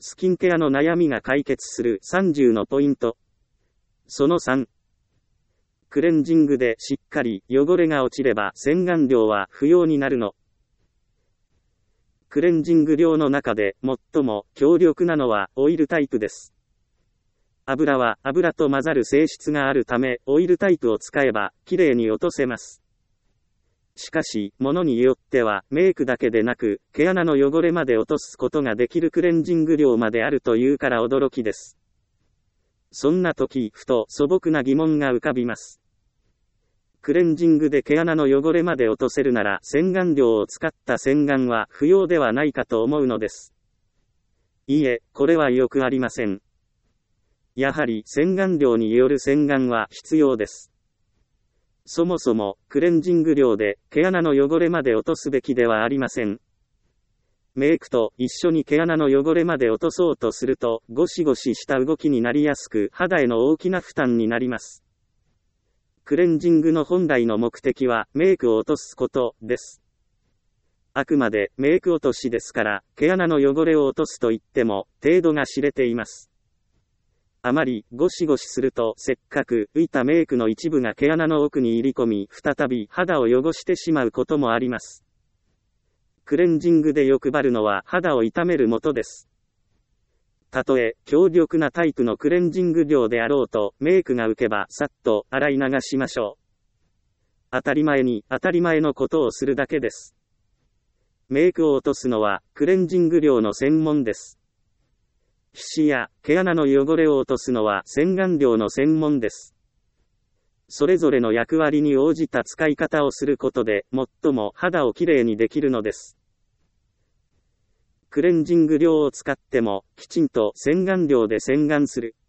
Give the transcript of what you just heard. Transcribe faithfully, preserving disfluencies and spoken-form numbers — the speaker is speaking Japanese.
スキンケアの悩みが解決するさんじゅうのポイント。そのさん。クレンジングでしっかり汚れが落ちれば洗顔料は不要になるの。クレンジング料の中で最も強力なのはオイルタイプです。油は油と混ざる性質があるため、オイルタイプを使えばきれいに落とせます。しかし、物によってはメイクだけでなく、毛穴の汚れまで落とすことができるクレンジング量まであるというから驚きです。そんな時、ふと素朴な疑問が浮かびます。クレンジングで毛穴の汚れまで落とせるなら、洗顔料を使った洗顔は不要ではないかと思うのです。いいえ、これはよくありません。やはり洗顔料による洗顔は必要です。そもそも、クレンジング量で毛穴の汚れまで落とすべきではありません。メイクと一緒に毛穴の汚れまで落とそうとすると、ゴシゴシした動きになりやすく、肌への大きな負担になります。クレンジングの本来の目的は、メイクを落とすことです。あくまでメイク落としですから、毛穴の汚れを落とすと言っても、程度が知れています。あまりゴシゴシするとせっかく浮いたメイクの一部が毛穴の奥に入り込み再び肌を汚してしまうこともあります。クレンジングで欲張るのは肌を傷めるもとです。たとえ強力なタイプのクレンジング量であろうとメイクが浮けばさっと洗い流しましょう。当たり前に当たり前のことをするだけです。メイクを落とすのはクレンジング量の専門です。皮脂や毛穴の汚れを落とすのは洗顔料の専門です。それぞれの役割に応じた使い方をすることで最も肌をきれいにできるのです。クレンジング料を使ってもきちんと洗顔料で洗顔する。